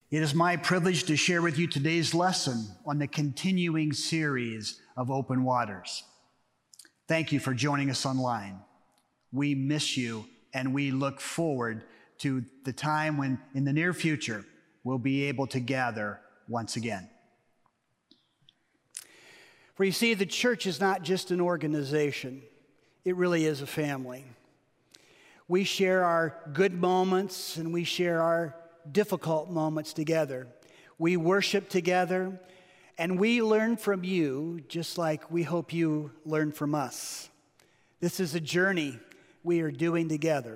It is my privilege to share with you today's lesson on the continuing series of Open Waters. Thank you for joining us online. We miss you, and we look forward to the time when, in the near future, we'll be able to gather once again. For you see, the church is not just an organization. It really is a family. We share our good moments and we share our difficult moments together. We worship together and we learn from you just like we hope you learn from us. This is a journey we are doing together.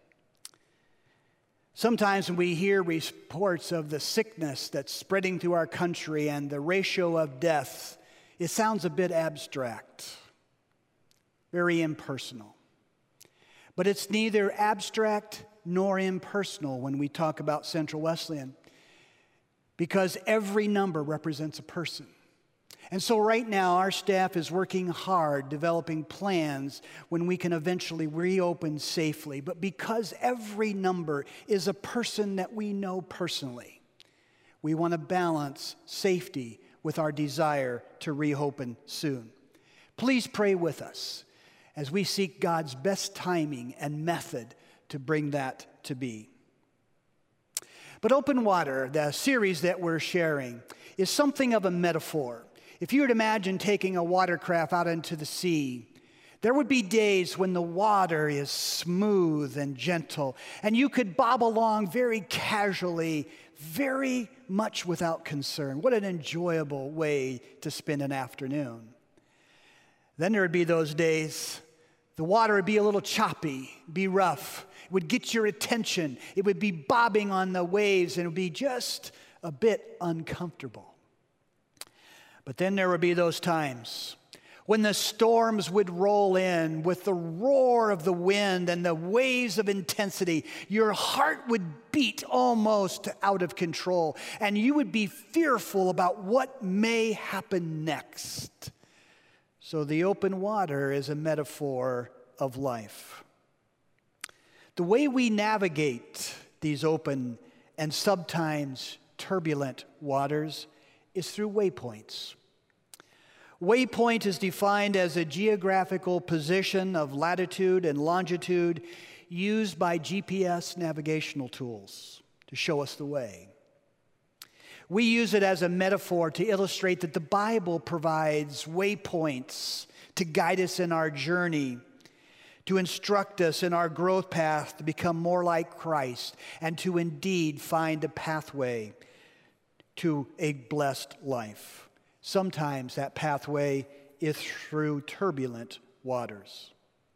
Sometimes when we hear reports of the sickness that's spreading through our country and the ratio of deaths, it sounds a bit abstract, very impersonal. But it's neither abstract nor impersonal when we talk about Central Wesleyan, because every number represents a person. And so right now, our staff is working hard developing plans when we can eventually reopen safely. But because every number is a person that we know personally, we want to balance safety with our desire to reopen soon. Please pray with us as we seek God's best timing and method to bring that to be. But Open Water, the series that we're sharing, is something of a metaphor. If you would imagine taking a watercraft out into the sea, there would be days when the water is smooth and gentle, and you could bob along very casually, very much without concern. What an enjoyable way to spend an afternoon. Then there would be those days, the water would be a little choppy, be rough. It would get your attention. It would be bobbing on the waves, and it would be just a bit uncomfortable. But then there would be those times when the storms would roll in with the roar of the wind and the waves of intensity. Your heart would beat almost out of control, and you would be fearful about what may happen next. So the open water is a metaphor of life. The way we navigate these open and sometimes turbulent waters is through waypoints. Waypoint is defined as a geographical position of latitude and longitude used by GPS navigational tools to show us the way. We use it as a metaphor to illustrate that the Bible provides waypoints to guide us in our journey, to instruct us in our growth path to become more like Christ, and to indeed find a pathway to a blessed life. Sometimes that pathway is through turbulent waters.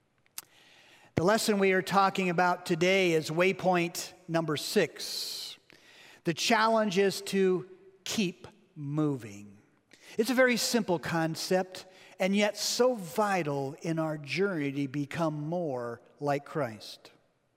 The lesson we are talking about today is waypoint number 6. The challenge is to keep moving. It's a very simple concept, and yet so vital in our journey to become more like Christ.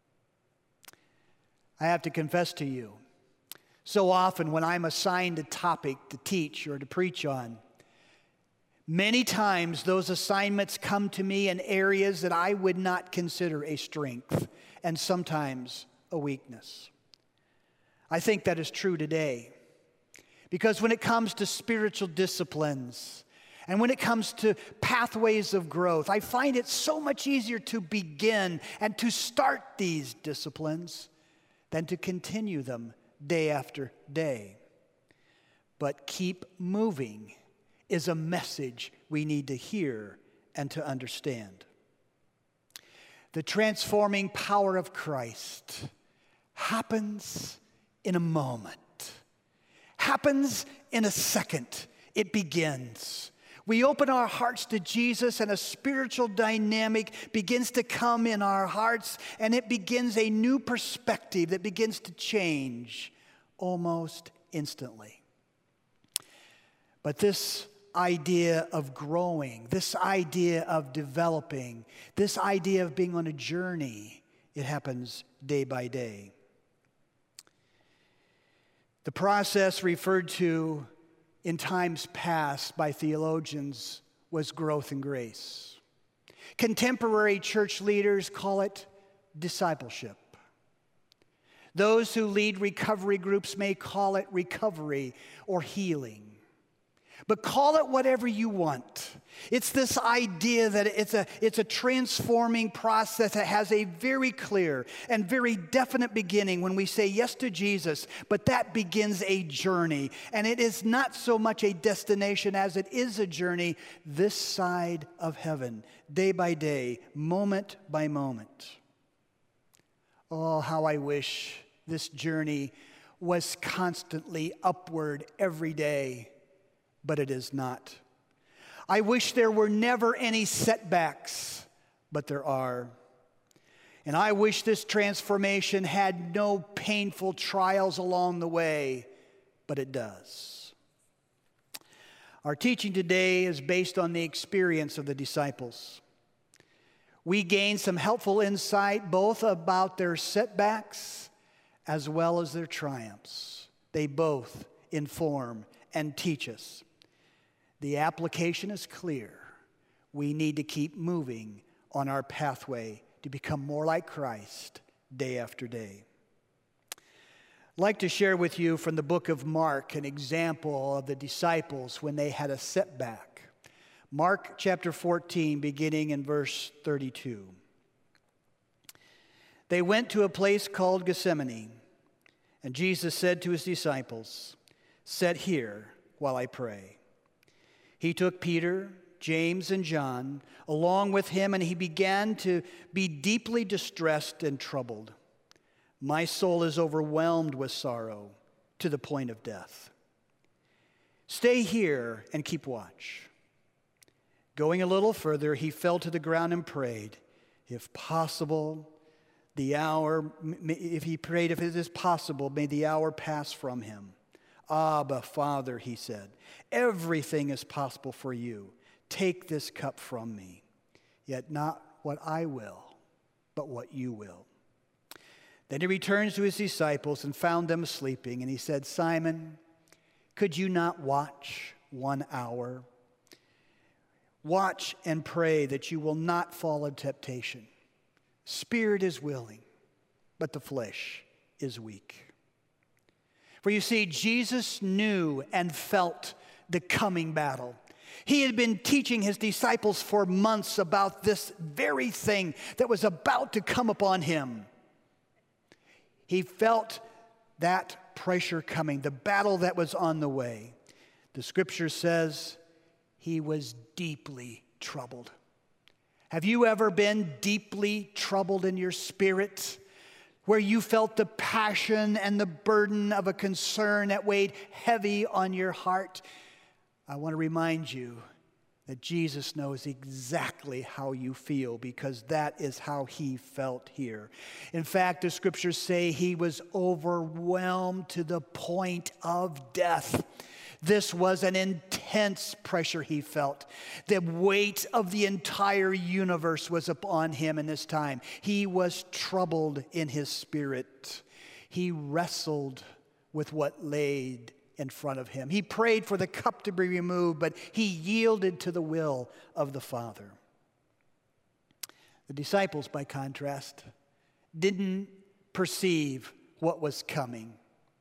I have to confess to you, so often when I'm assigned a topic to teach or to preach on, many times those assignments come to me in areas that I would not consider a strength and sometimes a weakness. I think that is true today because when it comes to spiritual disciplines and when it comes to pathways of growth, I find it so much easier to begin and to start these disciplines than to continue them day after day. But keep moving is a message we need to hear and to understand. The transforming power of Christ happens in a moment, happens in a second. It begins. We open our hearts to Jesus, and a spiritual dynamic begins to come in our hearts, and it begins a new perspective that begins to change almost instantly. But this idea of growing, this idea of developing, this idea of being on a journey, it happens day by day. The process referred to in times past by theologians was growth in grace. Contemporary church leaders call it discipleship. Those who lead recovery groups may call it recovery or healing. But call it whatever you want. It's this idea that it's a transforming process that has a very clear and very definite beginning when we say yes to Jesus, but that begins a journey. And it is not so much a destination as it is a journey this side of heaven, day by day, moment by moment. Oh, how I wish this journey was constantly upward every day. But it is not. I wish there were never any setbacks, but there are. And I wish this transformation had no painful trials along the way, but it does. Our teaching today is based on the experience of the disciples. We gain some helpful insight both about their setbacks as well as their triumphs. They both inform and teach us. The application is clear. We need to keep moving on our pathway to become more like Christ day after day. I'd like to share with you from the book of Mark an example of the disciples when they had a setback. Mark chapter 14, beginning in verse 32. They went to a place called Gethsemane, and Jesus said to his disciples, "Sit here while I pray." He took Peter, James, and John along with him, and he began to be deeply distressed and troubled. "My soul is overwhelmed with sorrow to the point of death. Stay here and keep watch." Going a little further, he fell to the ground and prayed, if it is possible, may the hour pass from him. "Abba, Father," he said, "everything is possible for you. Take this cup from me. Yet not what I will, but what you will." Then he returns to his disciples and found them sleeping. And he said, "Simon, could you not watch 1 hour? Watch and pray that you will not fall into temptation. Spirit is willing, but the flesh is weak." For you see, Jesus knew and felt the coming battle. He had been teaching his disciples for months about this very thing that was about to come upon him. He felt that pressure coming, the battle that was on the way. The scripture says he was deeply troubled. Have you ever been deeply troubled in your spirit, where you felt the passion and the burden of a concern that weighed heavy on your heart? I want to remind you that Jesus knows exactly how you feel, because that is how he felt here. In fact, the scriptures say he was overwhelmed to the point of death. This was an intense pressure he felt. The weight of the entire universe was upon him in this time. He was troubled in his spirit. He wrestled with what laid in front of him. He prayed for the cup to be removed, but he yielded to the will of the Father. The disciples, by contrast, didn't perceive what was coming.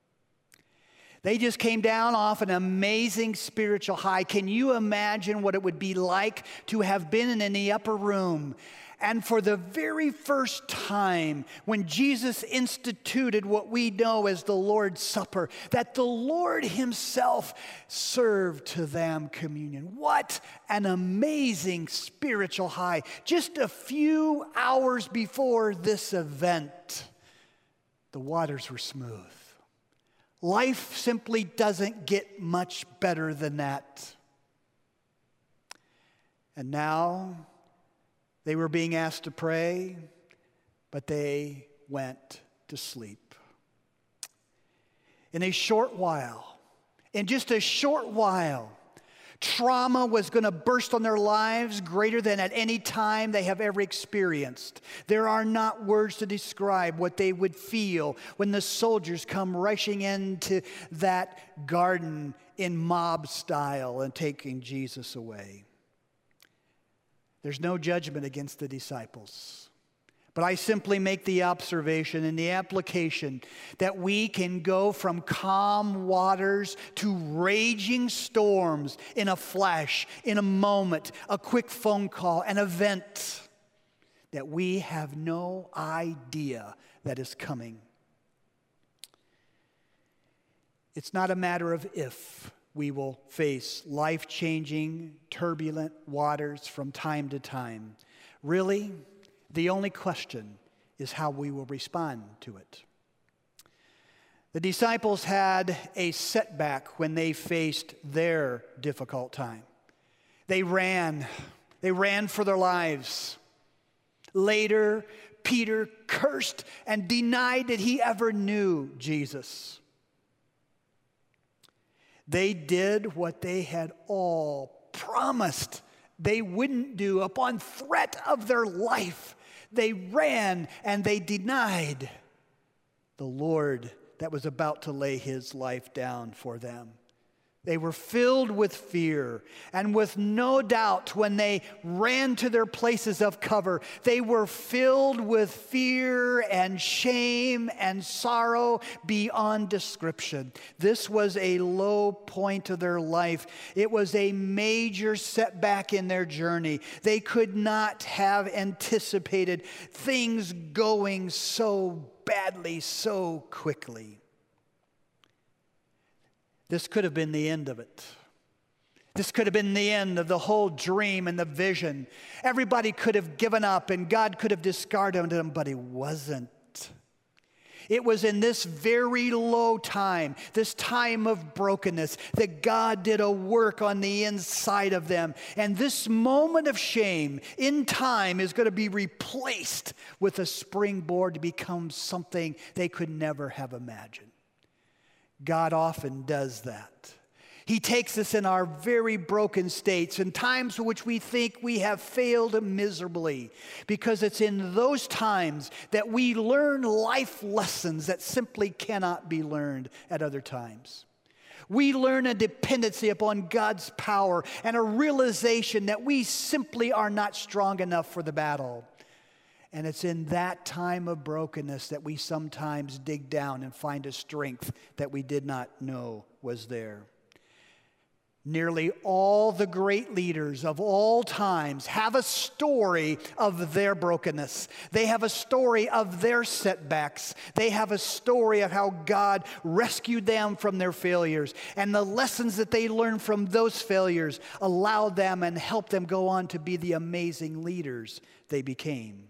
They just came down off an amazing spiritual high. Can you imagine what it would be like to have been in the upper room? And for the very first time, when Jesus instituted what we know as the Lord's Supper, that the Lord himself served to them communion. What an amazing spiritual high. Just a few hours before this event, the waters were smooth. Life simply doesn't get much better than that. And now they were being asked to pray, but they went to sleep. In just a short while, trauma was going to burst on their lives greater than at any time they have ever experienced. There are not words to describe what they would feel when the soldiers come rushing into that garden in mob style and taking Jesus away. There's no judgment against the disciples, But I simply make the observation and the application that we can go from calm waters to raging storms in a flash, in a moment, a quick phone call, an event that we have no idea that is coming. It's not a matter of if we will face life-changing, turbulent waters from time to time. Really, the only question is how we will respond to it. The disciples had a setback when they faced their difficult time. They ran for their lives. Later, Peter cursed and denied that he ever knew Jesus. They did what they had all promised they wouldn't do upon threat of their life. They ran and they denied the Lord that was about to lay his life down for them. They were filled with fear, and with no doubt when they ran to their places of cover, they were filled with fear and shame and sorrow beyond description. This was a low point of their life. It was a major setback in their journey. They could not have anticipated things going so badly, so quickly. This could have been the end of it. This could have been the end of the whole dream and the vision. Everybody could have given up and God could have discarded them, but he wasn't. It was in this very low time, this time of brokenness, that God did a work on the inside of them. And this moment of shame in time is going to be replaced with a springboard to become something they could never have imagined. God often does that. He takes us in our very broken states, in times in which we think we have failed miserably, because it's in those times that we learn life lessons that simply cannot be learned at other times. We learn a dependency upon God's power and a realization that we simply are not strong enough for the battle. And it's in that time of brokenness that we sometimes dig down and find a strength that we did not know was there. Nearly all the great leaders of all times have a story of their brokenness. They have a story of their setbacks. They have a story of how God rescued them from their failures. And the lessons that they learned from those failures allowed them and helped them go on to be the amazing leaders they became.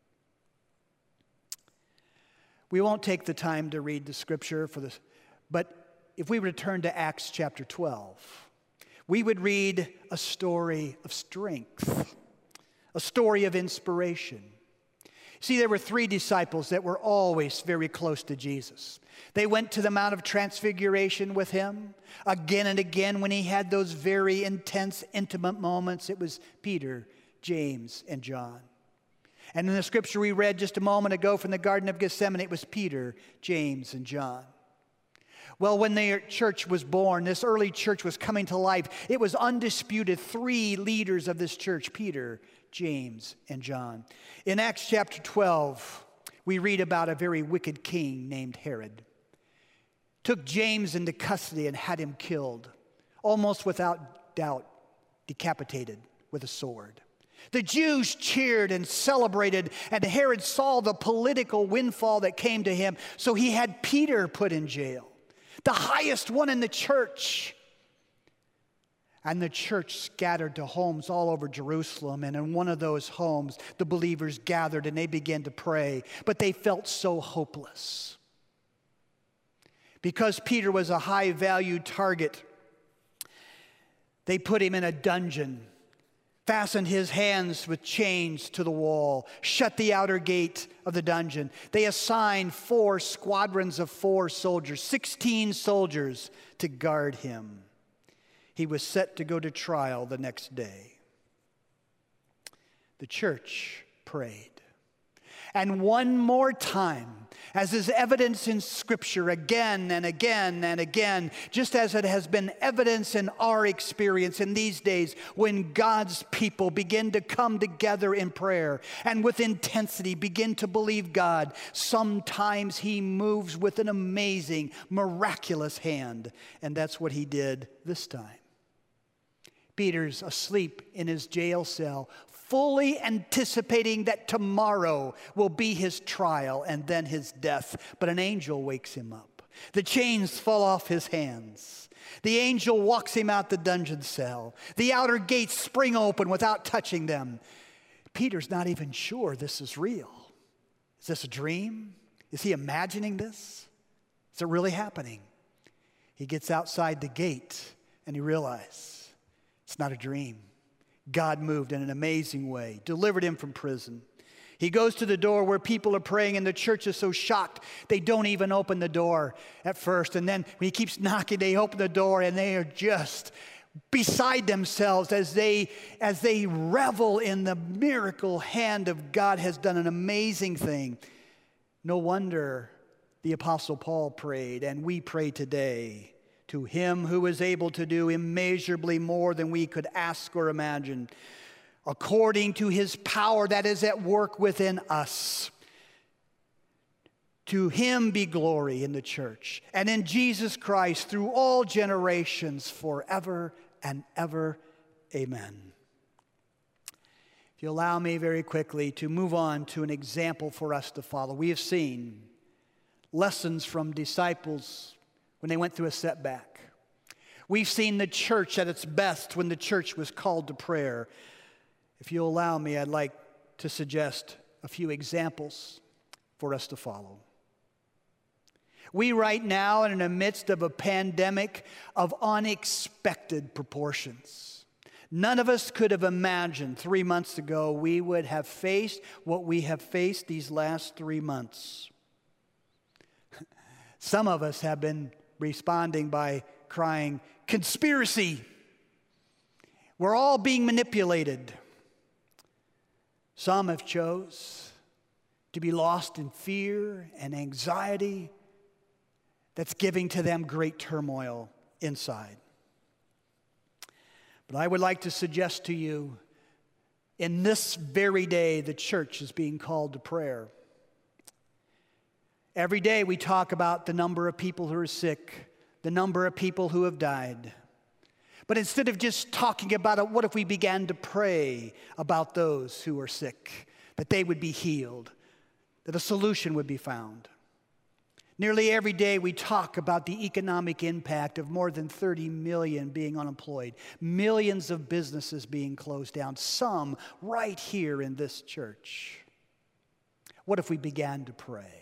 We won't take the time to read the scripture for this, but if we return to Acts chapter 12, we would read a story of strength, a story of inspiration. See, there were 3 disciples that were always very close to Jesus. They went to the Mount of Transfiguration with him. Again and again, when he had those very intense, intimate moments, it was Peter, James, and John. And in the scripture we read just a moment ago from the Garden of Gethsemane, it was Peter, James, and John. Well, when their church was born, this early church was coming to life, it was undisputed 3 leaders of this church, Peter, James, and John. In Acts chapter 12, we read about a very wicked king named Herod. Took James into custody and had him killed, almost without doubt, decapitated with a sword. The Jews cheered and celebrated, and Herod saw the political windfall that came to him, so he had Peter put in jail, the highest one in the church. And the church scattered to homes all over Jerusalem, and in one of those homes, the believers gathered and they began to pray, but they felt so hopeless. Because Peter was a high-value target, they put him in a dungeon, fastened his hands with chains to the wall, shut the outer gate of the dungeon. They assigned 4 squadrons of 4 soldiers, 16 soldiers to guard him. He was set to go to trial the next day. The church prayed. And one more time, as is evidence in Scripture again and again and again, just as it has been evidence in our experience in these days when God's people begin to come together in prayer and with intensity begin to believe God, sometimes He moves with an amazing, miraculous hand. And that's what He did this time. Peter's asleep in his jail cell, fully anticipating that tomorrow will be his trial and then his death. But an angel wakes him up. The chains fall off his hands. The angel walks him out the dungeon cell. The outer gates spring open without touching them. Peter's not even sure this is real. Is this a dream? Is he imagining this? Is it really happening? He gets outside the gate and he realizes it's not a dream. God moved in an amazing way, delivered him from prison. He goes to the door where people are praying, and the church is so shocked they don't even open the door at first. And then when he keeps knocking, they open the door, and they are just beside themselves as they revel in the miracle hand of God has done an amazing thing. No wonder the Apostle Paul prayed, and we pray today. To Him who is able to do immeasurably more than we could ask or imagine, according to His power that is at work within us. To Him be glory in the church and in Jesus Christ through all generations forever and ever. Amen. If you allow me very quickly to move on to an example for us to follow. We have seen lessons from disciples when they went through a setback. We've seen the church at its best when the church was called to prayer. If you'll allow me, I'd like to suggest a few examples for us to follow. We right now are in the midst of a pandemic of unexpected proportions. None of us could have imagined 3 months ago we would have faced what we have faced these last 3 months. Some of us have been responding by crying, "Conspiracy! We're all being manipulated." Some have chose to be lost in fear and anxiety that's giving to them great turmoil inside. But I would like to suggest to you, in this very day, the church is being called to prayer. Every day we talk about the number of people who are sick, the number of people who have died. But instead of just talking about it, what if we began to pray about those who are sick, that they would be healed, that a solution would be found? Nearly every day we talk about the economic impact of more than 30 million being unemployed, millions of businesses being closed down, some right here in this church. What if we began to pray?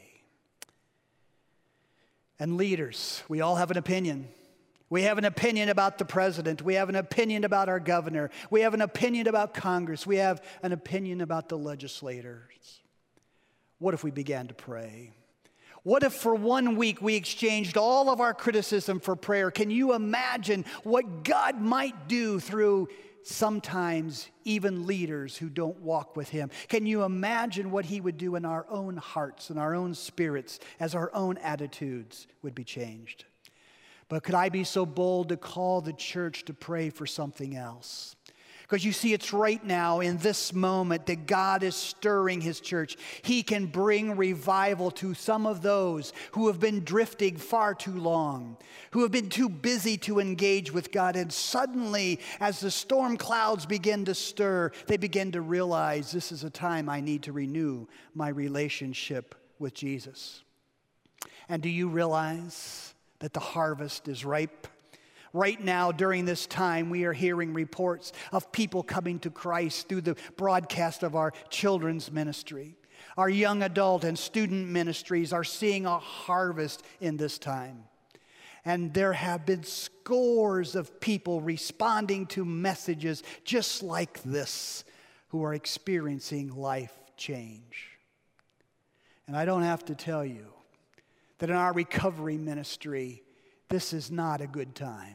And leaders, we all have an opinion. We have an opinion about the president. We have an opinion about our governor. We have an opinion about Congress. We have an opinion about the legislators. What if we began to pray? What if for 1 week we exchanged all of our criticism for prayer? Can you imagine what God might do through sometimes even leaders who don't walk with Him? Can you imagine what He would do in our own hearts and our own spirits as our own attitudes would be changed? But could I be so bold to call the church to pray for something else? Because you see, it's right now in this moment that God is stirring His church. He can bring revival to some of those who have been drifting far too long, who have been too busy to engage with God. And suddenly, as the storm clouds begin to stir, they begin to realize this is a time I need to renew my relationship with Jesus. And do you realize that the harvest is ripe? Right now, during this time, we are hearing reports of people coming to Christ through the broadcast of our children's ministry. Our young adult and student ministries are seeing a harvest in this time. And there have been scores of people responding to messages just like this who are experiencing life change. And I don't have to tell you that in our recovery ministry, this is not a good time.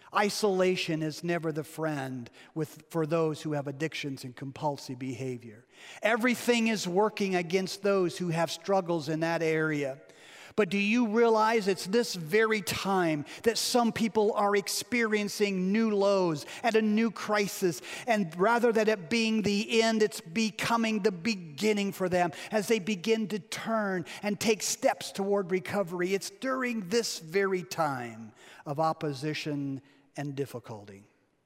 Isolation is never the friend for those who have addictions and compulsive behavior. Everything is working against those who have struggles in that area. But do you realize it's this very time that some people are experiencing new lows and a new crisis, and rather than it being the end, it's becoming the beginning for them as they begin to turn and take steps toward recovery. It's during this very time of opposition and difficulty.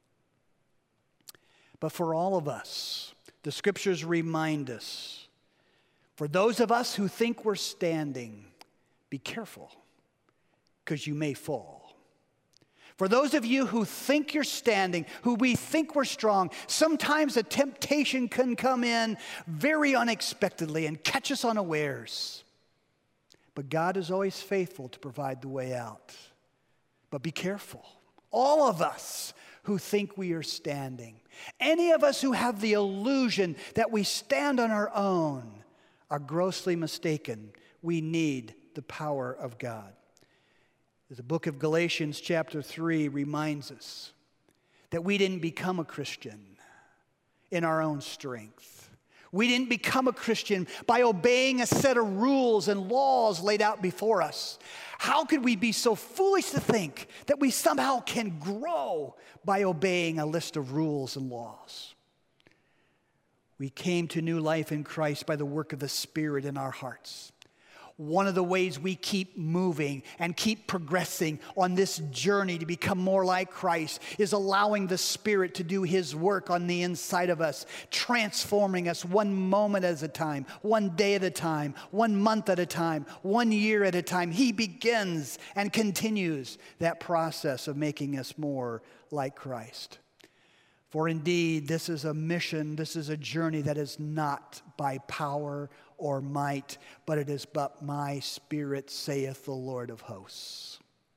But for all of us, the scriptures remind us, for those of us who think we're standing, be careful, because you may fall. For those of you who think you're standing, who we think we're strong, sometimes a temptation can come in very unexpectedly and catch us unawares. But God is always faithful to provide the way out. But be careful. All of us who think we are standing, any of us who have the illusion that we stand on our own, are grossly mistaken. We need the power of God. The book of Galatians chapter 3 reminds us that we didn't become a Christian in our own strength. We didn't become a Christian by obeying a set of rules and laws laid out before us. How could we be so foolish to think that we somehow can grow by obeying a list of rules and laws? We came to new life in Christ by the work of the Spirit in our hearts. One of the ways we keep moving and keep progressing on this journey to become more like Christ is allowing the Spirit to do His work on the inside of us, transforming us one moment at a time, one day at a time, 1 month at a time, 1 year at a time. He begins and continues that process of making us more like Christ. For indeed, this is a mission, this is a journey that is not by power or might, but it is but my Spirit, saith the Lord of hosts.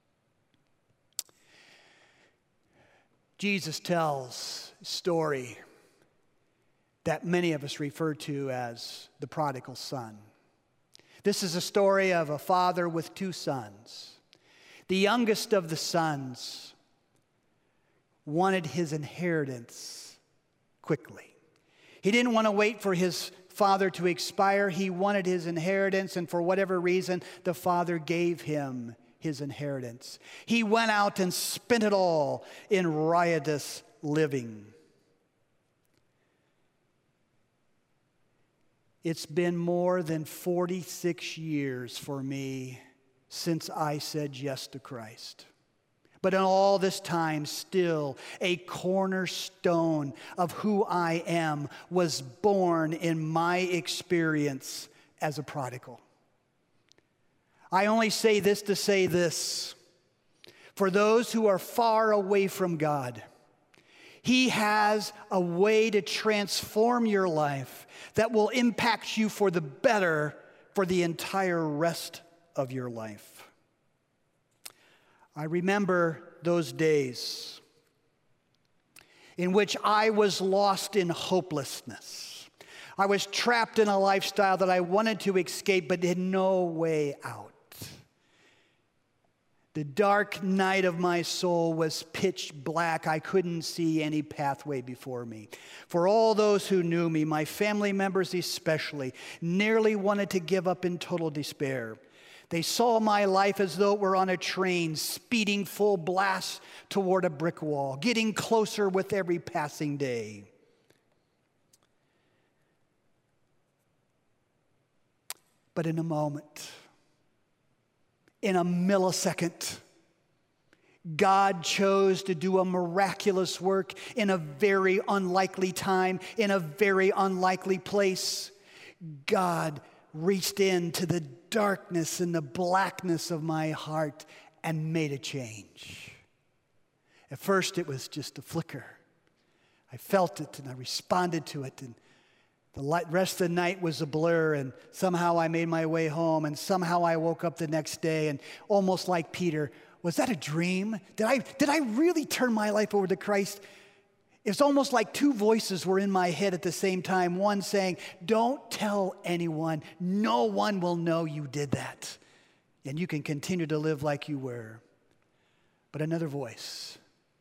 Jesus tells a story that many of us refer to as the prodigal son. This is a story of a father with 2 sons. The youngest of the sons wanted his inheritance quickly. He didn't want to wait for his father to expire. He wanted his inheritance, and for whatever reason, the father gave him his inheritance. He went out and spent it all in riotous living. It's been more than 46 years for me since I said yes to Christ. But in all this time, still a cornerstone of who I am was born in my experience as a prodigal. I only say this to say this. For those who are far away from God, He has a way to transform your life that will impact you for the better for the entire rest of your life. I remember those days in which I was lost in hopelessness. I was trapped in a lifestyle that I wanted to escape but had no way out. The dark night of my soul was pitch black. I couldn't see any pathway before me. For all those who knew me, my family members especially, nearly wanted to give up in total despair. They saw my life as though it were on a train, speeding full blast toward a brick wall, getting closer with every passing day. But in a moment, in a millisecond, God chose to do a miraculous work in a very unlikely time, in a very unlikely place. God reached into the darkness and the blackness of my heart and made a change. At first, it was just a flicker. I felt it and I responded to it, and the rest of the night was a blur, and somehow I made my way home, and somehow I woke up the next day, and almost like Peter, was that a dream? Did I really turn my life over to Christ? It's almost like 2 voices were in my head at the same time. One saying, don't tell anyone. No one will know you did that. And you can continue to live like you were. But another voice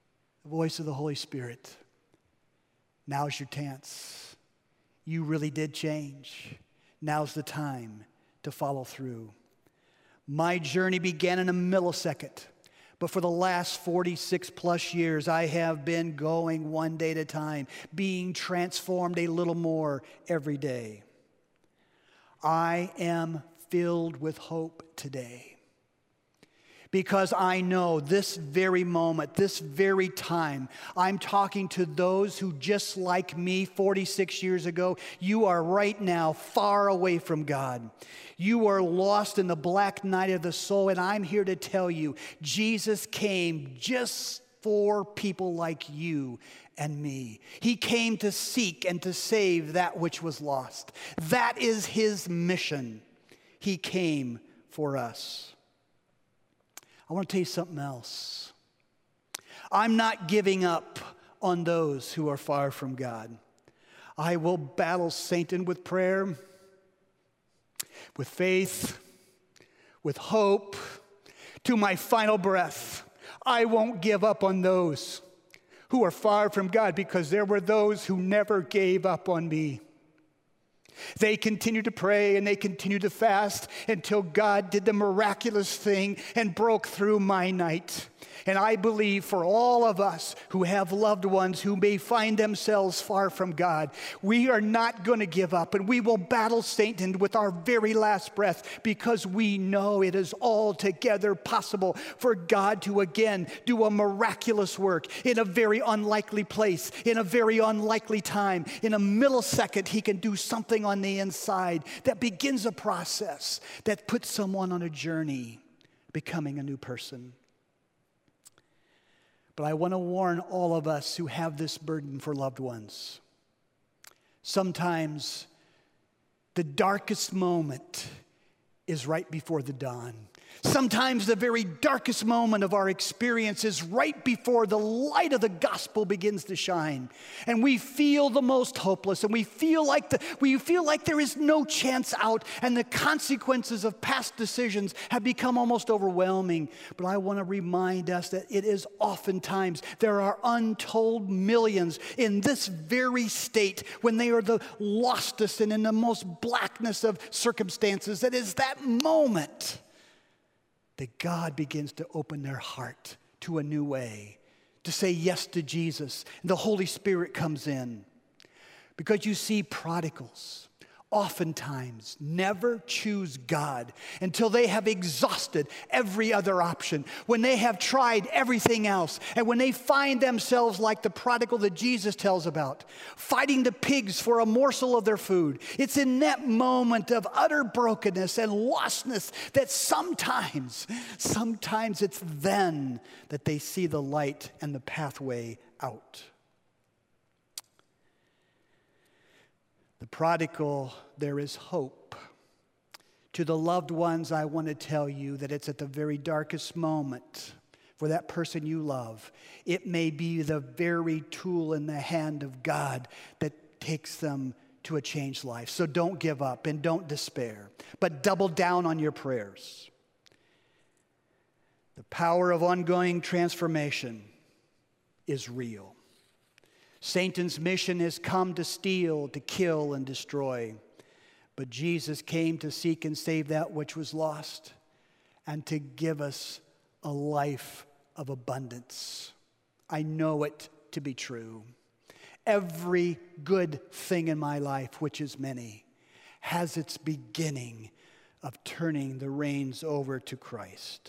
the voice of the Holy Spirit. Now's your chance. You really did change. Now's the time to follow through. My journey began in a millisecond, but for the last 46 plus years, I have been going one day at a time, being transformed a little more every day. I am filled with hope today because I know this very moment, this very time, I'm talking to those who, just like me 46 years ago, you are right now far away from God. You are lost in the black night of the soul, and I'm here to tell you, Jesus came just for people like you and me. He came to seek and to save that which was lost. That is his mission. He came for us. I want to tell you something else. I'm not giving up on those who are far from God. I will battle Satan with prayer, with faith, with hope, to my final breath. I won't give up on those who are far from God, because there were those who never gave up on me. They continued to pray and they continued to fast until God did the miraculous thing and broke through my night. And I believe for all of us who have loved ones who may find themselves far from God, we are not going to give up, and we will battle Satan with our very last breath, because we know it is altogether possible for God to again do a miraculous work in a very unlikely place, in a very unlikely time. In a millisecond, he can do something on the inside that begins a process that puts someone on a journey becoming a new person. But I want to warn all of us who have this burden for loved ones. Sometimes the darkest moment is right before the dawn. Sometimes the very darkest moment of our experience is right before the light of the gospel begins to shine. And we feel the most hopeless, and we feel like there is no chance out, and the consequences of past decisions have become almost overwhelming. But I want to remind us that it is oftentimes there are untold millions in this very state when they are the lostest and in the most blackness of circumstances. That is that moment that God begins to open their heart to a new way, to say yes to Jesus, and the Holy Spirit comes in. Because you see, prodigals oftentimes never choose God until they have exhausted every other option, when they have tried everything else, and when they find themselves like the prodigal that Jesus tells about, fighting the pigs for a morsel of their food. It's in that moment of utter brokenness and lostness that sometimes it's then that they see the light and the pathway out. The prodigal, there is hope. To the loved ones, I want to tell you that it's at the very darkest moment for that person you love. It may be the very tool in the hand of God that takes them to a changed life. So don't give up and don't despair, but double down on your prayers. The power of ongoing transformation is real. Satan's mission has come to steal, to kill, and destroy. But Jesus came to seek and save that which was lost, and to give us a life of abundance. I know it to be true. Every good thing in my life, which is many, has its beginning of turning the reins over to Christ.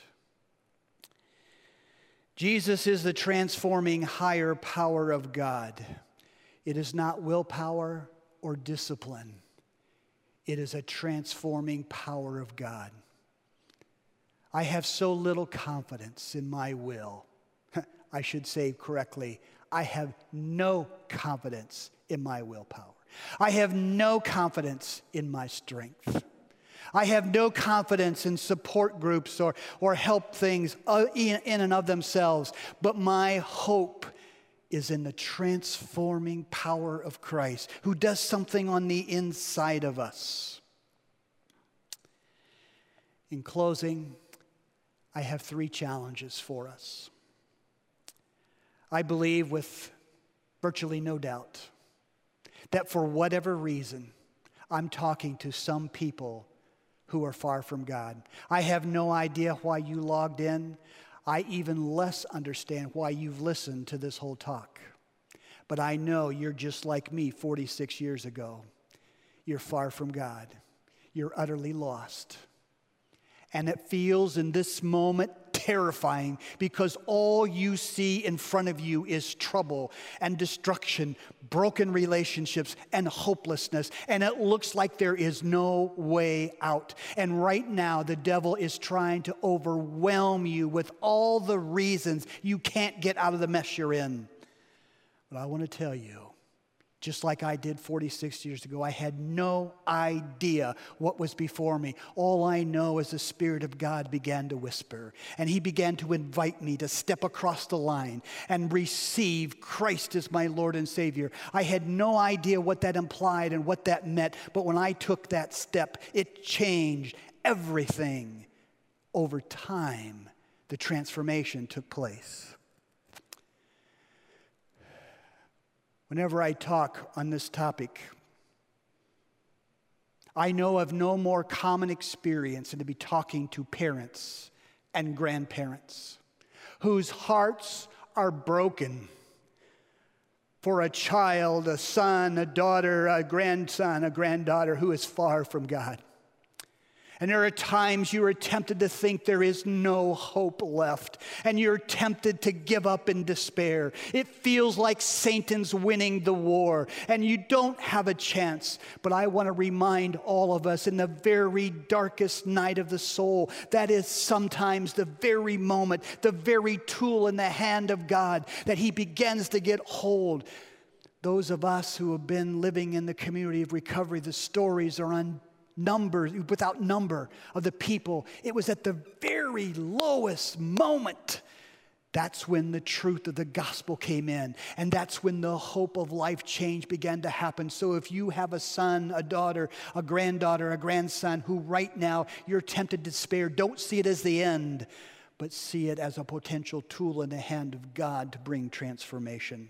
Jesus is the transforming higher power of God. It is not willpower or discipline. It is a transforming power of God. I have so little confidence in my will. I should say correctly, I have no confidence in my willpower. I have no confidence in my strength. I have no confidence in support groups or help things in and of themselves, but my hope is in the transforming power of Christ, who does something on the inside of us. In closing, I have 3 challenges for us. I believe with virtually no doubt that for whatever reason, I'm talking to some people who are far from God. I have no idea why you logged in. I even less understand why you've listened to this whole talk. But I know you're just like me 46 years ago. You're far from God. You're utterly lost. And it feels in this moment terrifying because all you see in front of you is trouble and destruction, broken relationships and hopelessness. And it looks like there is no way out. And right now, the devil is trying to overwhelm you with all the reasons you can't get out of the mess you're in. But I want to tell you, just like I did 46 years ago, I had no idea what was before me. All I know is the Spirit of God began to whisper, and He began to invite me to step across the line and receive Christ as my Lord and Savior. I had no idea what that implied and what that meant, but when I took that step, it changed everything. Over time, the transformation took place. Whenever I talk on this topic, I know of no more common experience than to be talking to parents and grandparents whose hearts are broken for a child, a son, a daughter, a grandson, a granddaughter who is far from God. And there are times you are tempted to think there is no hope left, and you're tempted to give up in despair. It feels like Satan's winning the war, and you don't have a chance. But I want to remind all of us in the very darkest night of the soul, that is sometimes the very moment, the very tool in the hand of God, that He begins to get hold. Those of us who have been living in the community of recovery, the stories are without number of the people. It was at the very lowest moment. That's when the truth of the gospel came in. And that's when the hope of life change began to happen. So if you have a son, a daughter, a granddaughter, a grandson who right now you're tempted to despair, don't see it as the end, but see it as a potential tool in the hand of God to bring transformation.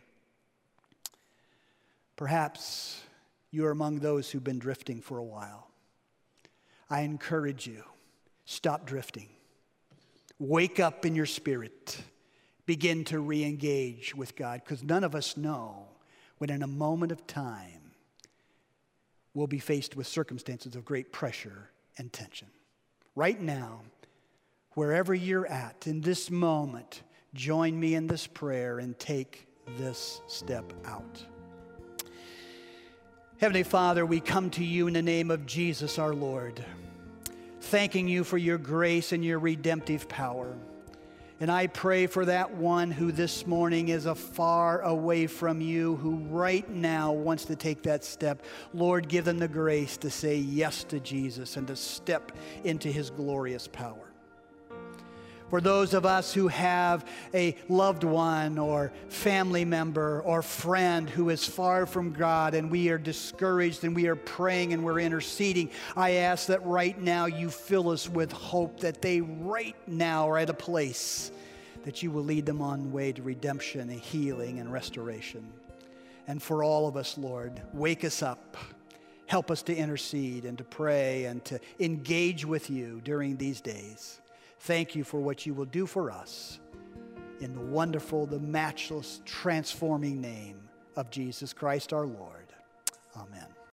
Perhaps you're among those who've been drifting for a while. I encourage you, stop drifting. Wake up in your spirit. Begin to re-engage with God, because none of us know when in a moment of time we'll be faced with circumstances of great pressure and tension. Right now, wherever you're at in this moment, join me in this prayer and take this step out. Heavenly Father, we come to you in the name of Jesus our Lord, thanking you for your grace and your redemptive power. And I pray for that one who this morning is far away from you, who right now wants to take that step. Lord, give them the grace to say yes to Jesus and to step into His glorious power. For those of us who have a loved one or family member or friend who is far from God and we are discouraged and we are praying and we're interceding, I ask that right now you fill us with hope that they right now are at a place that you will lead them on the way to redemption and healing and restoration. And for all of us, Lord, wake us up. Help us to intercede and to pray and to engage with you during these days. Thank you for what you will do for us in the wonderful, the matchless, transforming name of Jesus Christ our Lord. Amen.